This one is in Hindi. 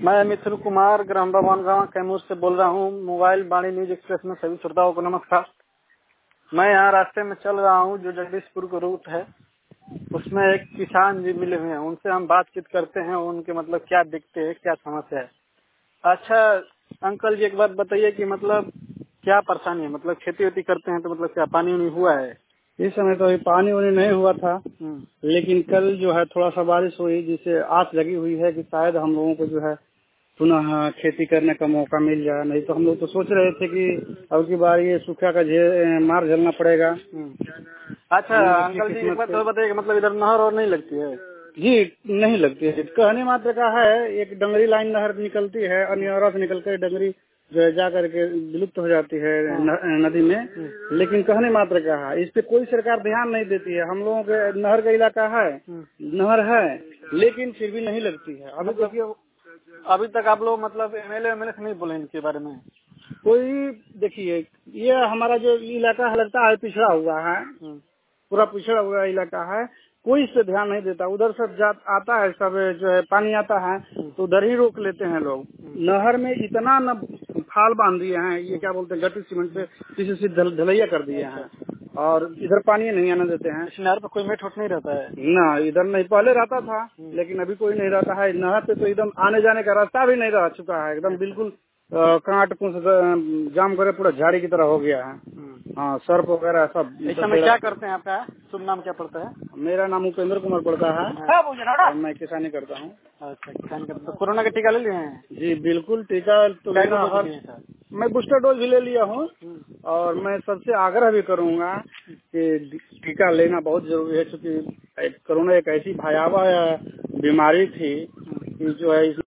मैं मिथुन कुमार ग्राम भगवान गांव कैमूर से बोल रहा हूँ। मोबाइल वाणी न्यूज एक्सप्रेस में सभी श्रोताओं को नमस्कार। मैं यहाँ रास्ते में चल रहा हूँ जो जगदीशपुर का रूट है, उसमें एक किसान जी मिले हुए हैं। उनसे हम बातचीत करते हैं, उनके मतलब क्या दिखते हैं, क्या समस्या है। अच्छा अंकल जी, एक बात बताइए कि मतलब क्या परेशानी है? मतलब खेती वेती करते हैं तो मतलब क्या पानी वानी हुआ है? इस समय तो अभी पानी वानी नहीं हुआ था, लेकिन कल जो है थोड़ा सा बारिश हुई, जिससे आस लगी हुई है कि शायद हम लोगों को जो है पुनः खेती करने का मौका मिल जाए। नहीं तो हम लोग तो सोच रहे थे कि अब की बार ये सूखा का मार झेलना पड़ेगा। अच्छा अंकल जी, एक बात तो बताइए, मतलब इधर नहर और नहीं लगती है? जी नहीं लगती है, कहने मात्र का है। एक डंगरी लाइन नहर निकलती है, अनियारा से निकलकर डंगरी जो है जा करके विलुप्त हो जाती है नदी में, लेकिन कहने मात्र का है। इस पे कोई सरकार ध्यान नहीं देती है। हम लोगों के नहर का इलाका है, नहर है, लेकिन फिर भी नहीं लगती है। अभी देखिए, अभी तक आप लोग मतलब एमएलए से नहीं बोले इनके बारे में? कोई देखिए, ये हमारा जो इलाका है लगता है पिछड़ा हुआ है, पूरा पिछड़ा हुआ इलाका है। कोई इस पे ध्यान नहीं देता। उधर सब आता है, सब जो है पानी आता है तो उधर ही रोक लेते हैं लोग। नहर में इतना न फाल बांध दिए हैं, ये क्या बोलते हैं, गट्टी सीमेंट पे किसी से ढलैया कर दिए हैं, और इधर पानी नहीं आने देते हैं। इस नहर पर कोई मेट नहीं रहता है ना, इधर नहीं, पहले रहता था लेकिन अभी कोई नहीं रहता है। नहर पे तो एकदम आने जाने का रास्ता भी नहीं रह चुका है, एकदम बिल्कुल कांट कुछ जाम करे, पूरा झाड़ी की तरह हो गया है। हाँ, सर्प वगैरह सब। इस समय क्या करते हैं? आपका शुभ नाम क्या पड़ता है? मेरा नाम उपेंद्र कुमार पड़ता है और मैं किसानी करता हूँ। अच्छा, किसानी करते। तो कोरोना का टीका ले लिए हैं? जी बिल्कुल, टीका तो लेना हर, मैं बूस्टर डोज भी ले लिया हूँ, और मैं सबसे आग्रह भी करूँगा कि टीका लेना बहुत जरूरी है, क्योंकि कोरोना एक ऐसी भयावह बीमारी थी कि जो है